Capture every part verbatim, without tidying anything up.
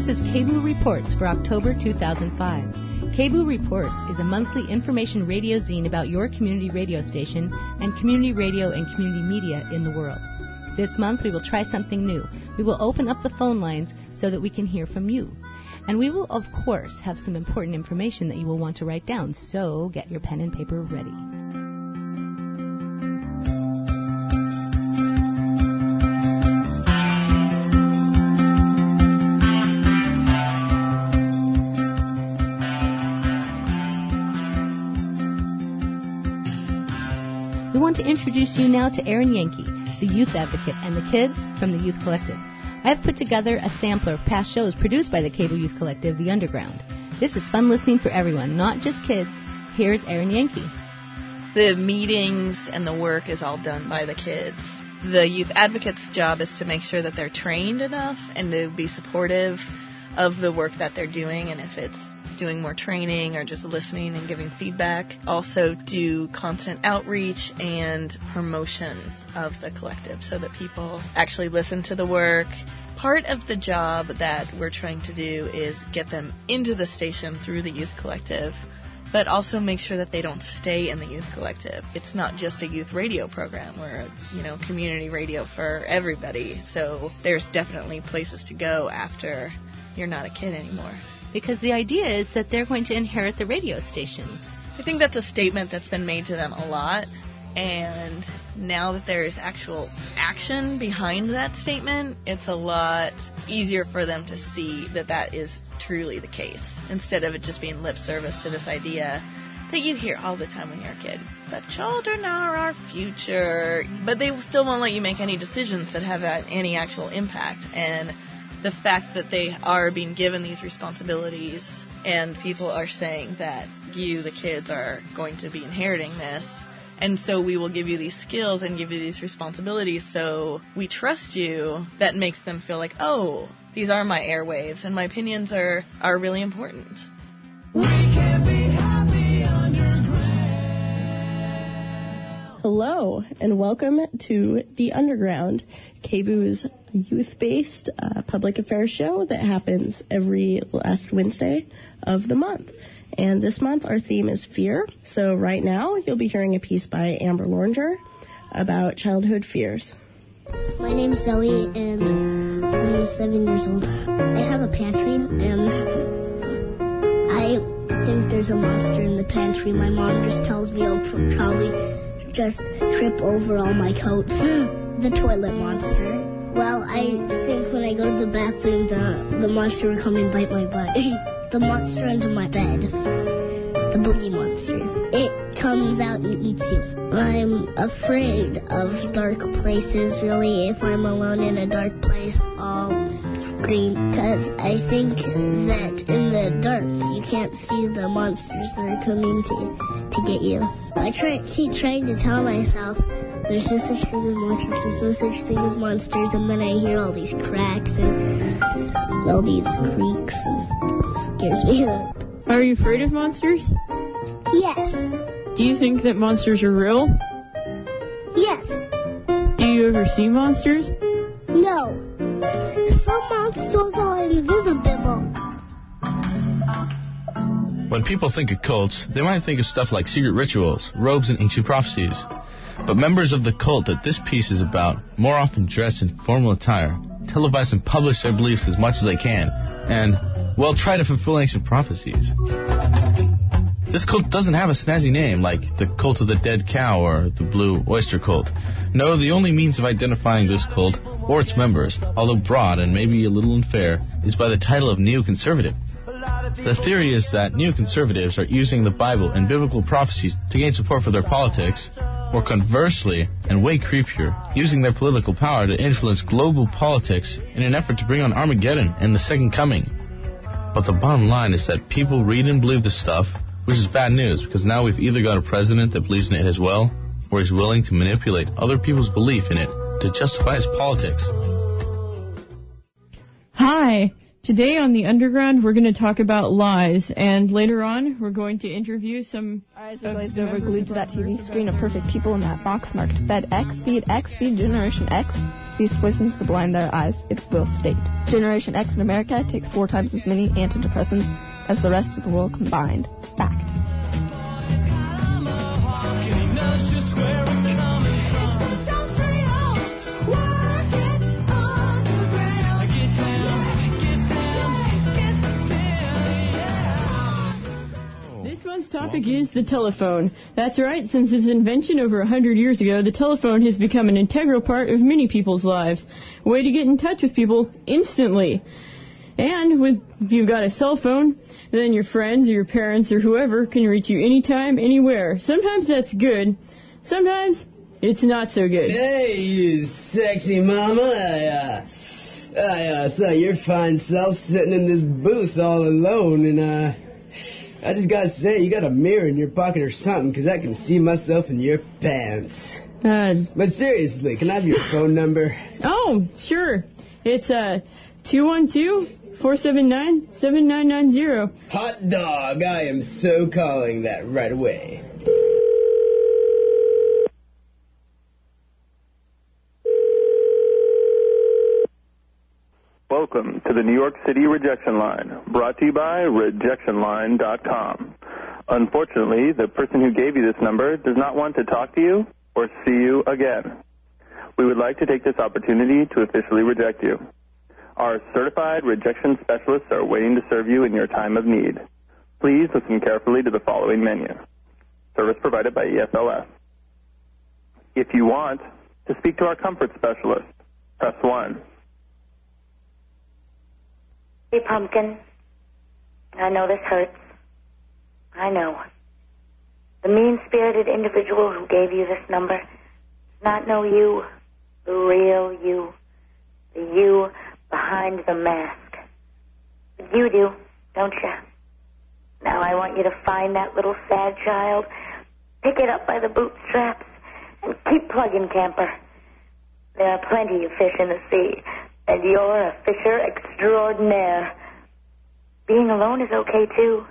This is K B O O Reports for October two thousand five. K B O O Reports is a monthly information radio zine about your community radio station and community radio and community media in the world. This month we will try something new. We will open up the phone lines so that we can hear from you. And we will, of course, have some important information that you will want to write down, so get your pen and paper ready. We want to introduce you now to Aaron Yankee, the youth advocate, and the kids from the Youth Collective. I have put together a sampler of past shows produced by the K B O O Youth Collective, The Underground. This is fun listening for everyone, not just kids. Here's Aaron Yankee. The meetings and the work is all done by the kids. The youth advocate's job is to make sure that they're trained enough and to be supportive of the work that they're doing, and if it's doing more training or just listening and giving feedback. Also do constant outreach and promotion of the collective so that people actually listen to the work. Part of the job that we're trying to do is get them into the station through the youth collective, but also make sure that they don't stay in the youth collective. It's not just a youth radio program. We're a, you know, community radio for everybody. So there's definitely places to go after you're not a kid anymore. Because the idea is that they're going to inherit the radio station. I think that's a statement that's been made to them a lot, and now that there's actual action behind that statement, it's a lot easier for them to see that that is truly the case, instead of it just being lip service to this idea that you hear all the time when you're a kid. The children are our future, but they still won't let you make any decisions that have any actual impact, and the fact that they are being given these responsibilities and people are saying that you, the kids, are going to be inheriting this, and so we will give you these skills and give you these responsibilities so we trust you, that makes them feel like, oh, these are my airwaves and my opinions are, are really important. We can be happy underground. Hello, and welcome to The Underground, K B O O's youth-based uh, public affairs show that happens every last Wednesday of the month. And this month our theme is fear. So right now you'll be hearing a piece by Amber Loringer about childhood fears. My name's Zoe, and I'm seven years old. I have a pantry, and I think there's a monster in the pantry. My mom just tells me I'll pr- probably just trip over all my coats. The toilet monster. Well, I think when I go to the bathroom, the, the monster will come and bite my butt. The monster under my bed. The boogie monster. It comes out and eats you. I'm afraid of dark places, really. If I'm alone in a dark place, I'll scream. Because I think that in the dark, you can't see the monsters that are coming to, to get you. I try, keep trying to tell myself, there's no such thing as monsters, there's no such thing as monsters, and then I hear all these cracks and all these creaks, and it scares me up. Are you afraid of monsters? Yes. Do you think that monsters are real? Yes. Do you ever see monsters? No. Some monsters are invisible. When people think of cults, they might think of stuff like secret rituals, robes, and ancient prophecies. But members of the cult that this piece is about more often dress in formal attire, televise and publish their beliefs as much as they can, and, well, try to fulfill ancient prophecies. This cult doesn't have a snazzy name like the Cult of the Dead Cow or the Blue Oyster Cult. No, the only means of identifying this cult or its members, although broad and maybe a little unfair, is by the title of neoconservative. The theory is that neoconservatives are using the Bible and biblical prophecies to gain support for their politics, or conversely, and way creepier, using their political power to influence global politics in an effort to bring on Armageddon and the Second Coming. But the bottom line is that people read and believe this stuff, which is bad news, because now we've either got a president that believes in it as well, or is willing to manipulate other people's belief in it to justify his politics. Hi, Today on The Underground, we're going to talk about lies, and later on, we're going to interview some... Our eyes are glazed over, glued to that T V screen of perfect people in that box marked Fed X, Feed X, Feed Generation X. These poisons to blind their eyes, it will state. Generation X in America takes four times as many antidepressants as the rest of the world combined. Fact. This month's topic is the telephone. That's right, since its invention over one hundred years ago, the telephone has become an integral part of many people's lives. A way to get in touch with people instantly. And with, if you've got a cell phone, then your friends or your parents or whoever can reach you anytime, anywhere. Sometimes that's good. Sometimes it's not so good. Hey, you sexy mama. I, uh, I uh, saw your fine self sitting in this booth all alone, and uh, I just gotta say, you got a mirror in your pocket or something, because I can see myself in your pants. Uh, but seriously, can I have your phone number? Oh, sure. It's uh, two one two, four seven nine, seven nine nine zero. Hot dog, I am so calling that right away. Welcome to the New York City Rejection Line, brought to you by rejection line dot com. Unfortunately, the person who gave you this number does not want to talk to you or see you again. We would like to take this opportunity to officially reject you. Our certified rejection specialists are waiting to serve you in your time of need. Please listen carefully to the following menu. Service provided by E F L S. If you want to speak to our comfort specialist, press one. Hey, Pumpkin. I know this hurts. I know. The mean-spirited individual who gave you this number does not know you, the real you, the you behind the mask. But you do, don't you? Now I want you to find that little sad child, pick it up by the bootstraps, and keep plugging, camper. There are plenty of fish in the sea, and you're a fisher extraordinaire. Being alone is okay, too.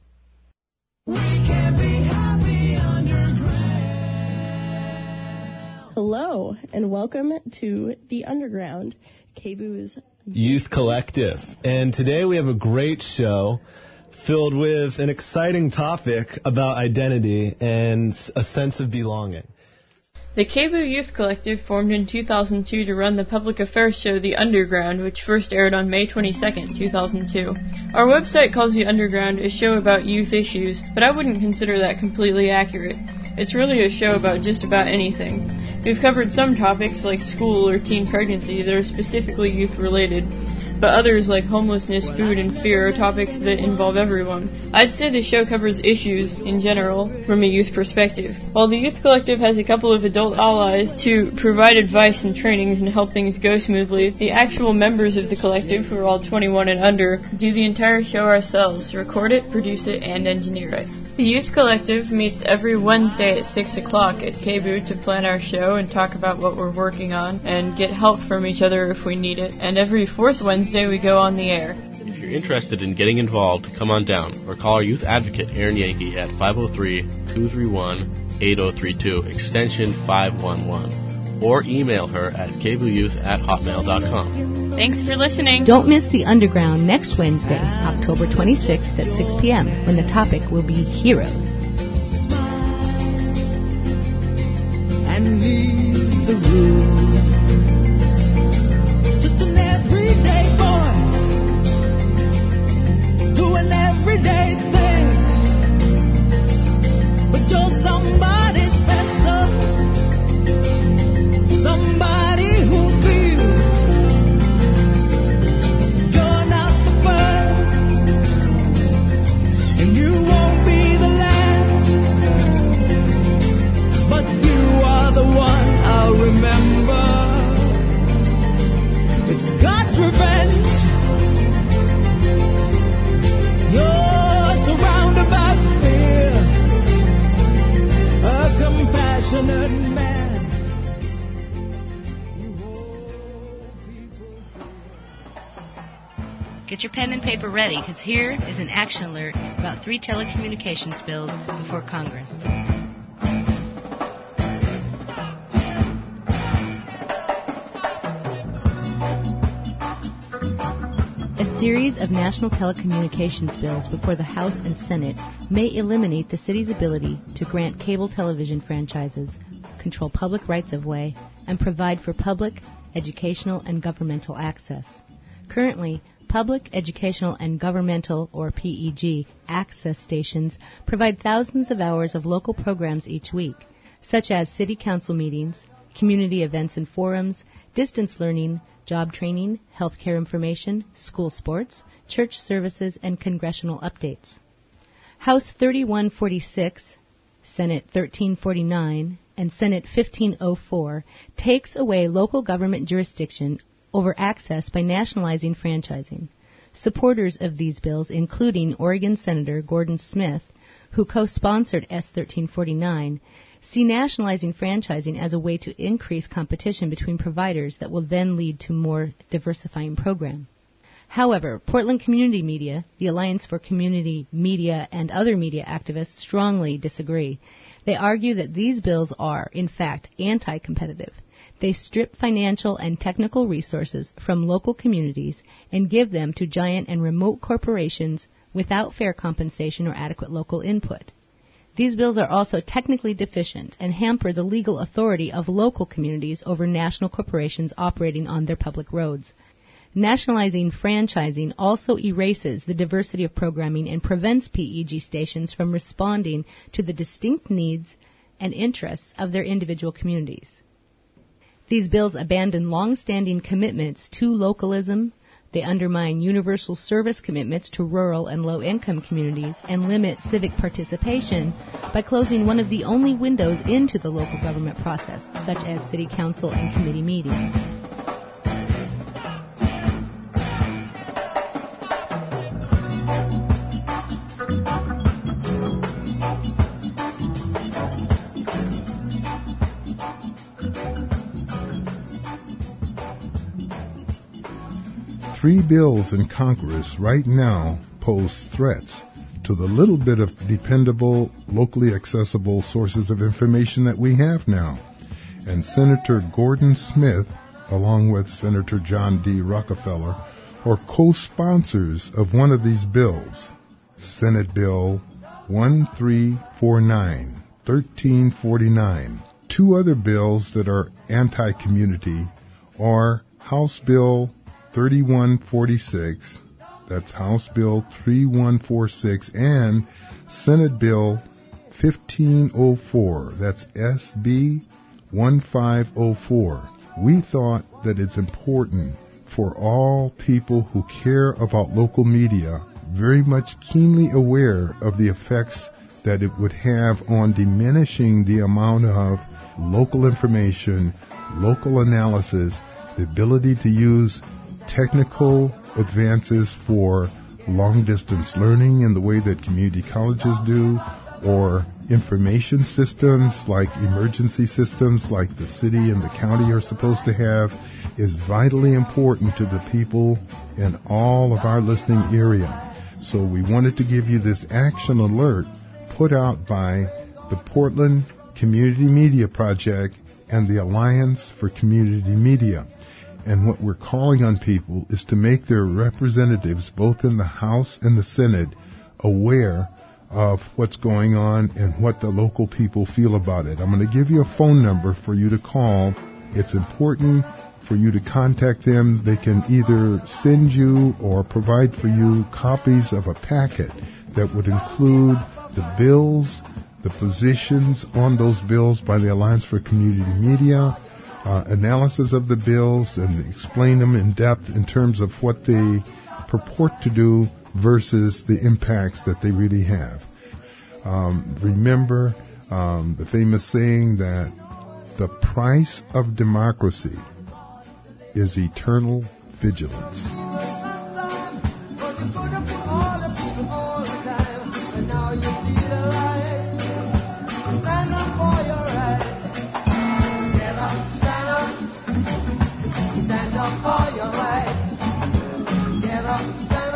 Hello, and welcome to The Underground, K B U U's Youth Collective. And today we have a great show filled with an exciting topic about identity and a sense of belonging. The K B U Youth Collective formed in two thousand two to run the public affairs show The Underground, which first aired on May twenty-second, two thousand two. Our website calls The Underground a show about youth issues, but I wouldn't consider that completely accurate. It's really a show about just about anything. We've covered some topics like school or teen pregnancy that are specifically youth-related, but others like homelessness, food, and fear are topics that involve everyone. I'd say the show covers issues, in general, from a youth perspective. While the Youth Collective has a couple of adult allies to provide advice and trainings and help things go smoothly, the actual members of the collective, who are all twenty-one and under, do the entire show ourselves, record it, produce it, and engineer it. The Youth Collective meets every Wednesday at six o'clock at K B U to plan our show and talk about what we're working on and get help from each other if we need it. And every fourth Wednesday we go on the air. If you're interested in getting involved, come on down or call our youth advocate, Erin Yankee, at five oh three, two three one, eight oh three two, extension five one one, or email her at k b u youth at hotmail dot com. Thanks for listening. Don't miss The Underground next Wednesday, October twenty-sixth at six p.m., when the topic will be heroes. And leave the room. Just an everyday boy doing everyday things, but you're somebody special, somebody who feels you're not the first, and you won't be the last, but you are the one. Get your pen and paper ready, because here is an action alert about three telecommunications bills before Congress. A series of national telecommunications bills before the House and Senate may eliminate the city's ability to grant cable television franchises, control public rights-of-way, and provide for public, educational, and governmental access. Currently, public, educational, and governmental, or P E G, access stations provide thousands of hours of local programs each week, such as city council meetings, community events and forums, distance learning, job training, healthcare information, school sports, church services, and congressional updates. House thirty-one forty-six, Senate thirteen forty-nine, and Senate fifteen oh four takes away local government jurisdiction over access by nationalizing franchising. Supporters of these bills, including Oregon Senator Gordon Smith, who co-sponsored S thirteen forty-nine, see nationalizing franchising as a way to increase competition between providers that will then lead to more diversifying program. However, Portland Community Media, the Alliance for Community Media, and other media activists strongly disagree. They argue that these bills are, in fact, anti-competitive. They strip financial and technical resources from local communities and give them to giant and remote corporations without fair compensation or adequate local input. These bills are also technically deficient and hamper the legal authority of local communities over national corporations operating on their public roads. Nationalizing franchising also erases the diversity of programming and prevents P E G stations from responding to the distinct needs and interests of their individual communities. These bills abandon long-standing commitments to localism. They undermine universal service commitments to rural and low-income communities and limit civic participation by closing one of the only windows into the local government process, such as city council and committee meetings. Three bills in Congress right now pose threats to the little bit of dependable, locally accessible sources of information that we have now. And Senator Gordon Smith, along with Senator John D. Rockefeller, are co-sponsors of one of these bills, Senate Bill thirteen forty-nine, thirteen forty-nine. Two other bills that are anti-community are House Bill thirty-one forty-six, that's House Bill thirty-one forty-six, and Senate Bill fifteen oh four, that's S B fifteen oh four. We thought that it's important for all people who care about local media, very much keenly aware of the effects that it would have on diminishing the amount of local information, local analysis, the ability to use technical advances for long-distance learning in the way that community colleges do, or information systems like emergency systems like the city and the county are supposed to have, is vitally important to the people in all of our listening area. So we wanted to give you this action alert put out by the Portland Community Media Project and the Alliance for Community Media. And what we're calling on people is to make their representatives, both in the House and the Senate, aware of what's going on and what the local people feel about it. I'm going to give you a phone number for you to call. It's important for you to contact them. They can either send you or provide for you copies of a packet that would include the bills, the positions on those bills by the Alliance for Community Media, Uh, analysis of the bills, and explain them in depth in terms of what they purport to do versus the impacts that they really have. Um, remember um, the famous saying that the price of democracy is eternal vigilance. Stand up for your right. Get up, stand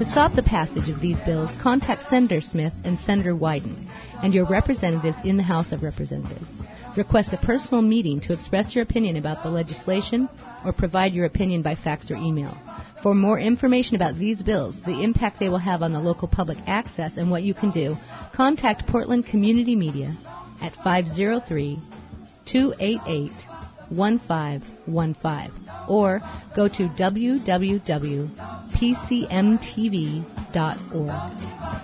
To stop the passage of these bills, contact Senator Smith and Senator Wyden and your representatives in the House of Representatives. Request a personal meeting to express your opinion about the legislation or provide your opinion by fax or email. For more information about these bills, the impact they will have on the local public access, and what you can do, contact Portland Community Media at five oh three, two eight eight, one five one five or go to w w w dot p c m t v dot org.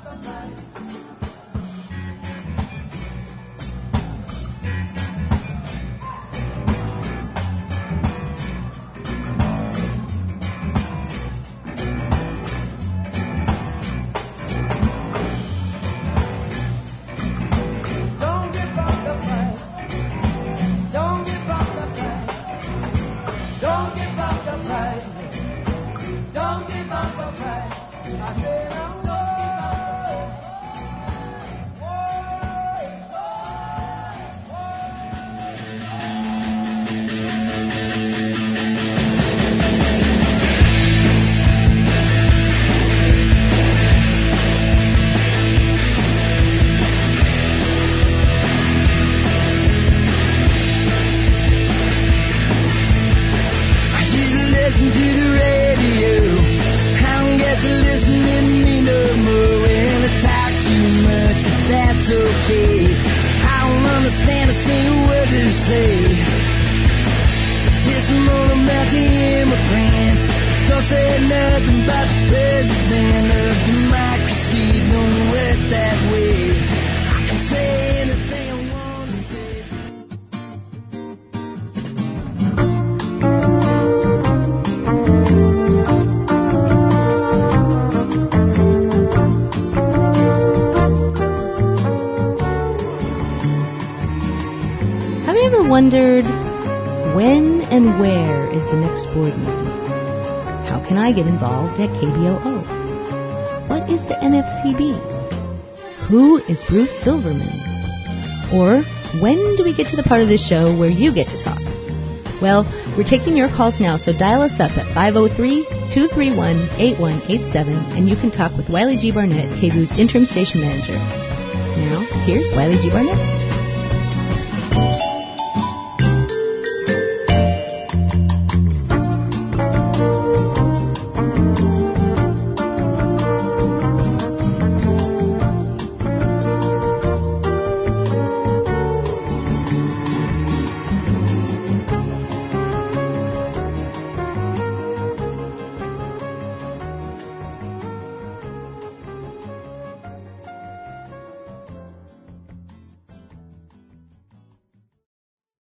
Wondered when and where is the next board meeting? How can I get involved at K B O O? What is the N F C B? Who is Bruce Silverman? Or when do we get to the part of the show where you get to talk? Well, we're taking your calls now, so dial us up at five oh three, two three one, eight one eight seven, and you can talk with Wiley G. Barnett, K B O's interim station manager. Now, here's Wiley G. Barnett.